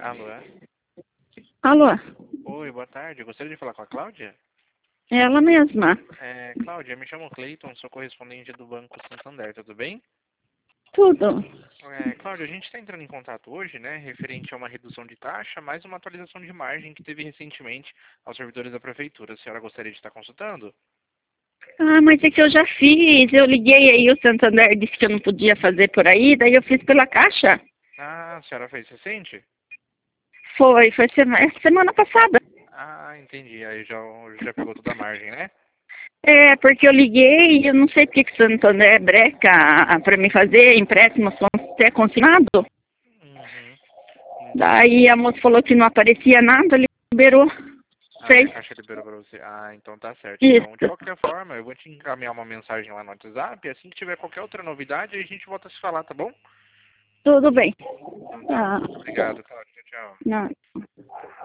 Alô? Alô, Oi, boa tarde. Eu gostaria de falar com a Cláudia? ela mesma. Cláudia, me chamo Cleiton, sou correspondente do Banco Santander, tudo bem? Tudo. Cláudia, a gente está entrando em contato hoje, né, referente a uma redução de taxa, mais uma atualização de margem que teve recentemente aos servidores da Prefeitura. A senhora gostaria de estar consultando? Ah, mas é que eu já fiz. Eu liguei aí, o Santander disse que eu não podia fazer por aí, daí eu fiz pela Caixa. Ah, a senhora fez recente? Foi semana passada. Ah, entendi. Aí já pegou toda a margem, né? É, porque eu liguei e eu não sei porque que o Santander breca para me fazer empréstimos até consignado. Uhum, Daí entendi. a moça falou que não aparecia nada, liberou. Ah, e a Fez Caixa liberou para você. Ah, então tá certo. Então, de isso. qualquer forma, eu vou te encaminhar uma mensagem lá no WhatsApp. Assim que tiver qualquer outra novidade, a gente volta a se falar, tá bom? Tudo bem. Então tá bom. Ah, Muito obrigado, Cláudia. Tchau. não.